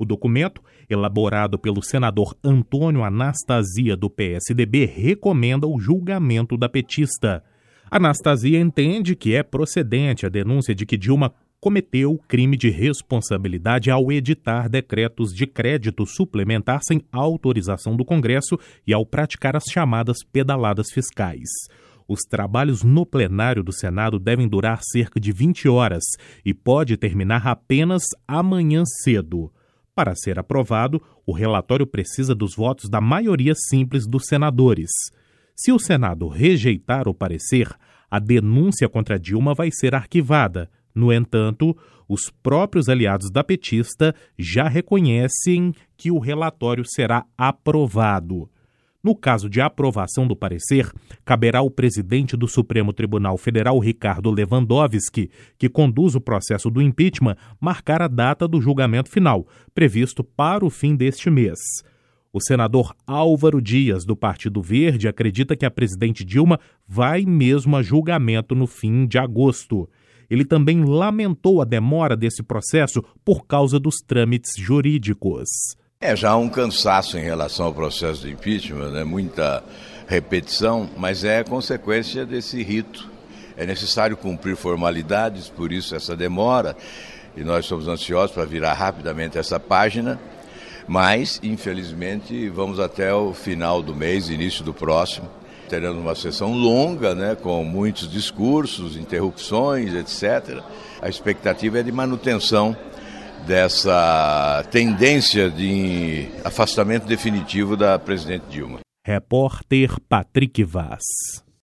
O documento, elaborado pelo senador Antônio Anastasia, do PSDB, recomenda o julgamento da petista. Anastasia entende que é procedente a denúncia de que Dilma cometeu crime de responsabilidade ao editar decretos de crédito suplementar sem autorização do Congresso e ao praticar as chamadas pedaladas fiscais. Os trabalhos no plenário do Senado devem durar cerca de 20 horas e pode terminar apenas amanhã cedo. Para ser aprovado, o relatório precisa dos votos da maioria simples dos senadores. Se o Senado rejeitar o parecer, a denúncia contra Dilma vai ser arquivada. No entanto, os próprios aliados da petista já reconhecem que o relatório será aprovado. No caso de aprovação do parecer, caberá ao presidente do Supremo Tribunal Federal, Ricardo Lewandowski, que conduz o processo do impeachment, marcar a data do julgamento final, previsto para o fim deste mês. O senador Álvaro Dias, do Partido Verde, acredita que a presidente Dilma vai mesmo a julgamento no fim de agosto. Ele também lamentou a demora desse processo por causa dos trâmites jurídicos. Já há um cansaço em relação ao processo de impeachment, né? Muita repetição, mas é consequência desse rito. É necessário cumprir formalidades, por isso essa demora, e nós somos ansiosos para virar rapidamente essa página, mas, infelizmente, vamos até o final do mês, início do próximo. Teremos uma sessão longa, né, com muitos discursos, interrupções, etc. A expectativa é de manutenção dessa tendência de afastamento definitivo da presidente Dilma. Repórter Patrick Vaz.